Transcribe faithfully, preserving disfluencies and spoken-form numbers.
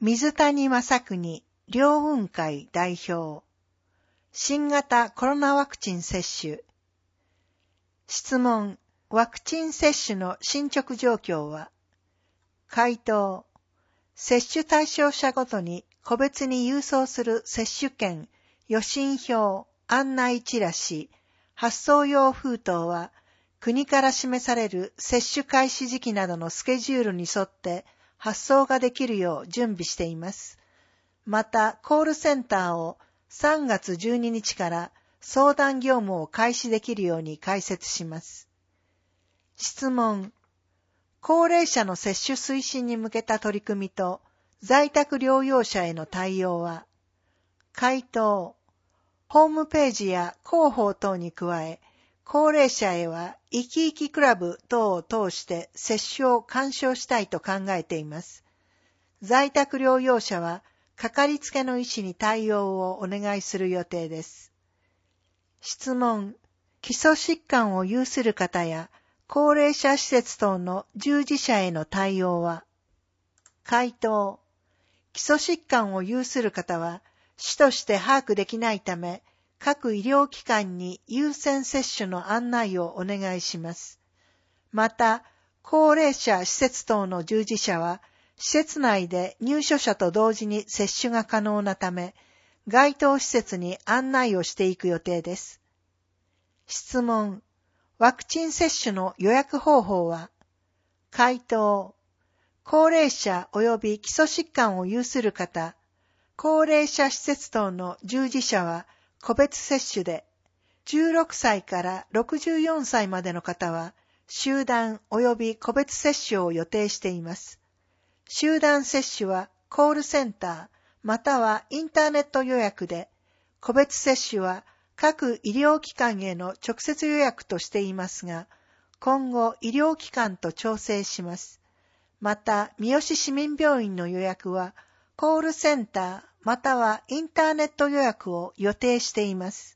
水谷正邦両運会代表。新型コロナワクチン接種。質問、ワクチン接種の進捗状況は？回答、接種対象者ごとに個別に郵送する接種券、予診票、案内チラシ、発送用封筒は、国から示される接種開始時期などのスケジュールに沿って発送ができるよう準備しています。また、コールセンターをさんがつじゅうににちから相談業務を開始できるように開設します。質問、高齢者の接種推進に向けた取り組みと在宅療養者への対応は？回答、ホームページや広報等に加え、高齢者へは生き生きクラブ等を通して接種を勧奨したいと考えています。在宅療養者は、かかりつけの医師に対応をお願いする予定です。質問、基礎疾患を有する方や高齢者施設等の従事者への対応は？回答、基礎疾患を有する方は、主として把握できないため、各医療機関に優先接種の案内をお願いします。また、高齢者施設等の従事者は、施設内で入所者と同時に接種が可能なため、該当施設に案内をしていく予定です。質問、ワクチン接種の予約方法は？回答、高齢者及び基礎疾患を有する方、高齢者施設等の従事者は個別接種で、じゅうろくさいからろくじゅうよんさいまでの方は集団及び個別接種を予定しています。集団接種はコールセンターまたはインターネット予約で、個別接種は各医療機関への直接予約としていますが、今後医療機関と調整します。また、三好市民病院の予約は、コールセンターまたはインターネット予約を予定しています。